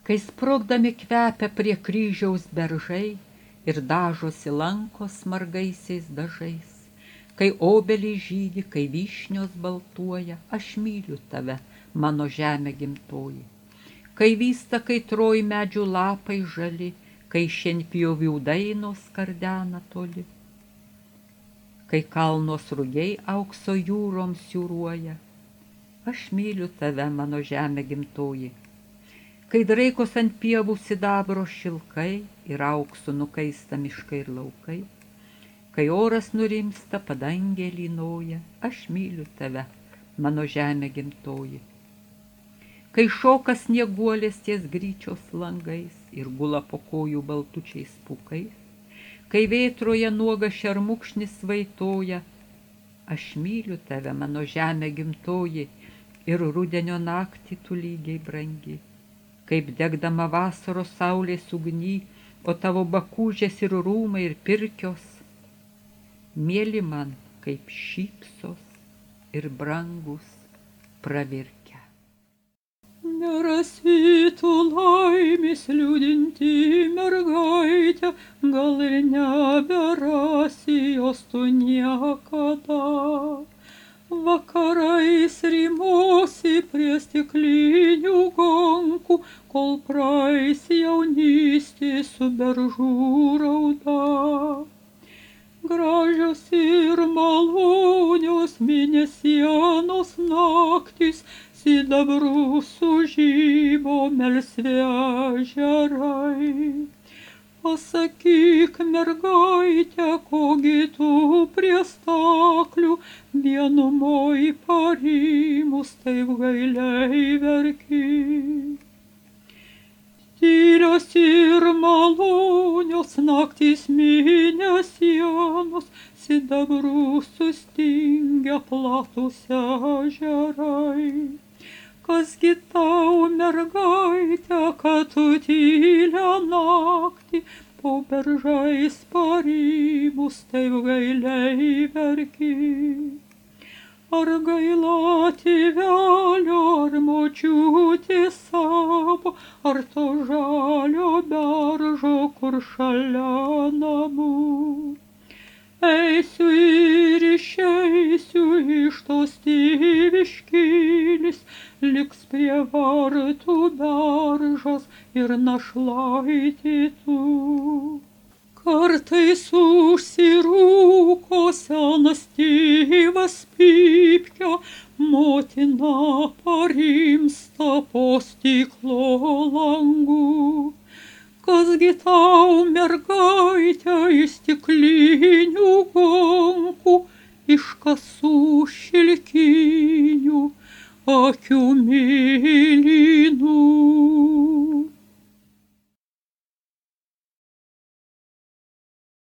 kai sprogdami kvepia prie kryžiaus beržai ir dažosi lankos margaisiais dažais, kai obelys žydi, kai vyšnios baltuoja, aš myliu tave, mano žemė gimtoji. Kai vysta kaitroj medžių lapai žali, kai šienpjovių dainos kardena toli, kai kalnos rugiai aukso jūrom siūruoja, aš myliu tave, mano žemė gimtoji. Kai draikos ant pievų sidabro šilkai ir auksų nukaista miškai ir laukai, kai oras nurimsta, padangė lynoja, aš myliu tave, mano žemė gimtoji. Kai šoka snieguolės ties gryčios langais ir gula po kojų baltučiais pūkais, kai vėtroje nuoga šermukšnis vaitoja, aš myliu tave, mano žemė gimtoji, ir rudenio naktį tu lygiai brangi, kaip degdama vasaros saulės ugny, o tavo bakūžės ir rūmai ir pirkios, mieli man kaip šypsos ir brangus pravirkę. Nerasytų laimės liūdinti mergaitę, gal ir neberasi jos tu niekada. Vakarais rymosi prie stiklinių gonkų, kol praeis jaunystė su beržų rauda. Gražios ir malonios mėnesienos naktys, sidabrų sužybo melsvi ežerai. Pasakyk, mergaitė, kogi tu prie staklių vienumoj parimus taip gailiai verki. Tylios ir malonios naktys mėnesienos, sidabrų sustingę platus ežerai. Kasgi tau, mergaitė, kad tu tylią naktį po beržais parimus taip gailiai verki? Ar gaila tėvelio, ar močiutės savo, ar to žalio beržo, kur šalia namų? Eisiu ir išeisiu iš tos tėviškėlės, liks prie vartų beržas ir našlaitė tu. Kartais užsirūko senas tėvas pypkę, motina parimsta po stiklo langų. Kasgi tau, mergaitė, iš stiklinių gonkų, iš kasų šilkinių, akių